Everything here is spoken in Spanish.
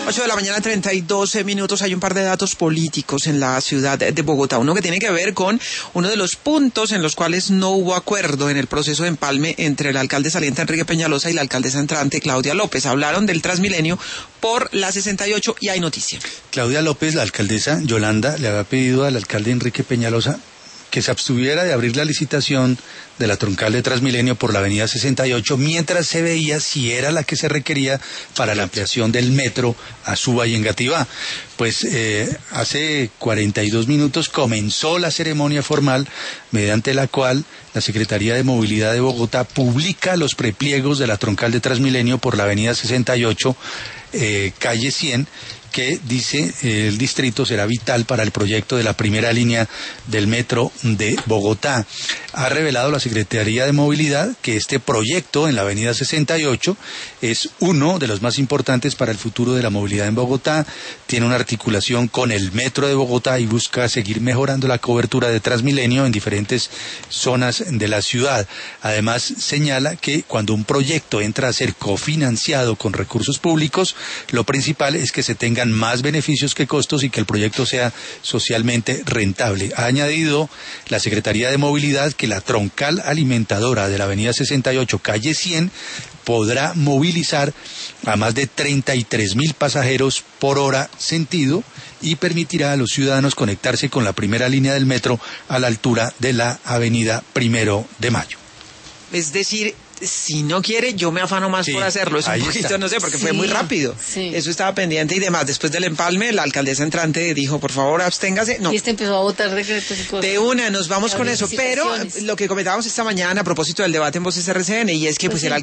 8:32 a.m. Hay un par de datos políticos en la ciudad de Bogotá. Uno que tiene que ver con uno de los puntos en los cuales no hubo acuerdo en el proceso de empalme entre el alcalde saliente Enrique Peñalosa y la alcaldesa entrante Claudia López. Hablaron del Transmilenio por la 68 y hay noticia. Claudia López, la alcaldesa Yolanda, le había pedido al alcalde Enrique Peñalosa que se abstuviera de abrir la licitación de la troncal de Transmilenio por la avenida 68, mientras se veía si era la que se requería para la ampliación del metro a Suba y Engativá. Pues hace 42 minutos comenzó la ceremonia formal, mediante la cual la Secretaría de Movilidad de Bogotá publica los prepliegos de la troncal de Transmilenio por la avenida 68, calle 100, que dice el distrito será vital para el proyecto de la primera línea del metro de Bogotá. Ha revelado la Secretaría de Movilidad que este proyecto en la avenida 68 es uno de los más importantes para el futuro de la movilidad en Bogotá. Tiene una articulación con el metro de Bogotá y busca seguir mejorando la cobertura de Transmilenio en diferentes zonas de la ciudad. Además, señala que cuando un proyecto entra a ser cofinanciado con recursos públicos, lo principal es que se tengan más beneficios que costos y que el proyecto sea socialmente rentable. Ha añadido la Secretaría de Movilidad que la troncal alimentadora de la avenida 68, calle 100, podrá movilizar a más de 33.000 pasajeros por hora sentido y permitirá a los ciudadanos conectarse con la primera línea del metro a la altura de la avenida 1 de Mayo. Es decir, si no quiere, yo me afano más por hacerlo. Es un poquito, está. No sé, porque fue muy rápido. Sí. Eso estaba pendiente y demás. Después del empalme, la alcaldesa entrante dijo, por favor, absténgase. No. Y empezó a votar decretos y cosas. De una, nos vamos con eso. Pero lo que comentábamos esta mañana a propósito del debate en Voces RCN, y es que pues